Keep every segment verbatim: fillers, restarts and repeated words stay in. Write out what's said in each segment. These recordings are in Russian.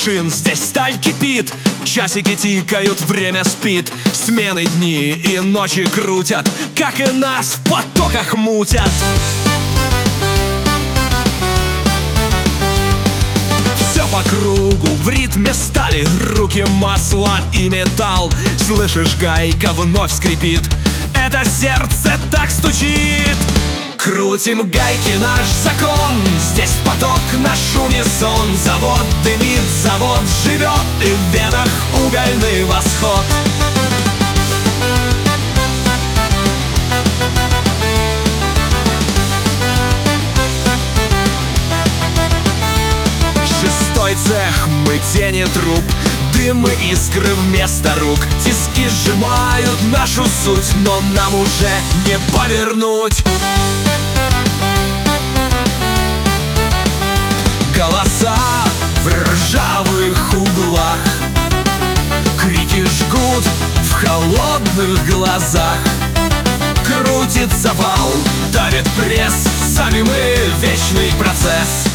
машин, здесь сталь кипит. Часики тикают, время спит. Смены дни и ночи крутят, как и нас в потоках мутят. Все по кругу, в ритме стали, руки масло и металл. Слышишь, гайка вновь скрипит, это сердце так стучит. Крутим гайки, наш закон, здесь поток, наш унисон. Завод дымит, завод живет, и в венах угольный восход. Шестой цех, мы тени труб, дым и искры вместо рук. Тиски сжимают нашу суть, но нам уже не повернуть. Голоса в ржавых углах, крики жгут в холодных глазах. Крутится вал, давит пресс, сами мы вечный процесс.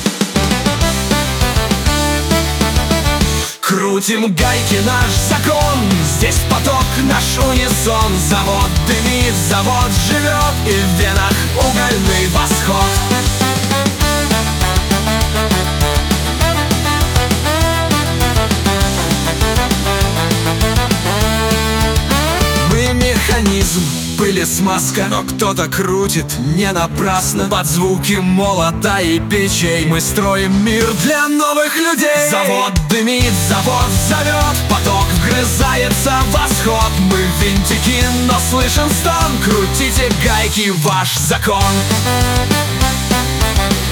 Крутим гайки, наш закон, здесь поток, наш унисон. Завод дымит, завод живет, и в венах угольный восход. Мы механизм, пыль и смазка, но кто-то крутит не напрасно. Под звуки молота и печей мы строим мир для новых людей. Завод дымит, завод зовет, поток вгрызается в восход. Мы винтики, но слышен стон, крутите гайки, ваш закон.